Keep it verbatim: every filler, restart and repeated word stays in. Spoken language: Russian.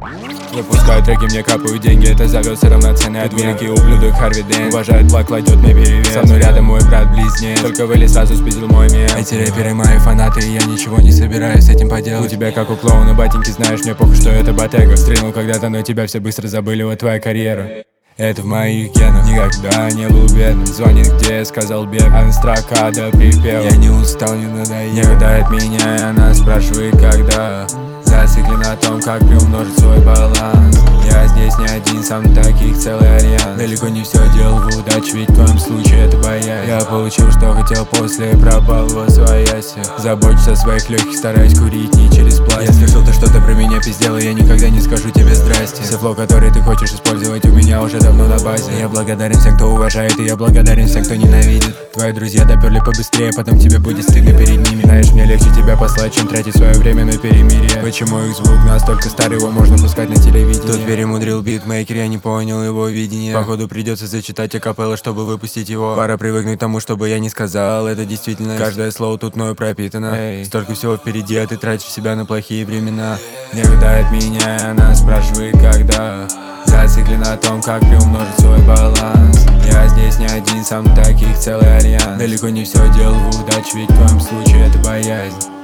Выпускаю треки, мне капают деньги, это зовется равноценный ответ. Великий ублюдок Харви Дент уважает плак, кладет мне перевес. Со мной рядом мой брат-близнец, только вылез, сразу спиздил мой мем. Эти рэперы мои фанаты, и я ничего не собираюсь с этим поделать. У тебя как у клоуна ботинки, знаешь, мне похуй, что это ботега. Стрельнул когда-то, но тебя все быстро забыли, вот твоя карьера. Это в моих генах, никогда не был бедным. Звонит где, сказал бег, а строка до припев. Я не устал, не надоел, не хватает меня, и она спрашивает, когда. Зациклен на том, как приумножить свой баланс. Я здесь не один, сам таких целый альянс. Далеко не все делал в удаче, ведь в твоем случае это боязнь. Я получил, что хотел, после пропал во своясе. Заботься о своих легких, стараюсь курить не через пластик. Я слышал, ты что-то про меня пиздел, и я никогда не скажу тебе здрасте. Все флоу, который ты хочешь использовать, у меня уже давно на базе. Я благодарен всем, кто уважает, и я благодарен всем, кто ненавидит. Твои друзья доперли побыстрее, потом тебе будет стыдно перед ними. Знаешь, мне легче тебя послать, чем тратить свое время на перемирие. Почему их звук настолько старый, его можно пускать на телевидении? Тут перемудрил битмейкер, я не понял его видение. Походу придется зачитать акапелло, чтобы выпустить его. Пора привыкнуть к тому, чтобы я не сказал, это действительно. Каждое слово тут мною пропитано. Эй, столько всего впереди, а ты тратишь себя на плохие времена. Не хватает меня, и она спрашивает, когда. Зациклен на том, как приумножить свой баланс. Я здесь не один, сам таких целый альянс. Далеко не все делал в удаче, ведь в твоем случае это боязнь.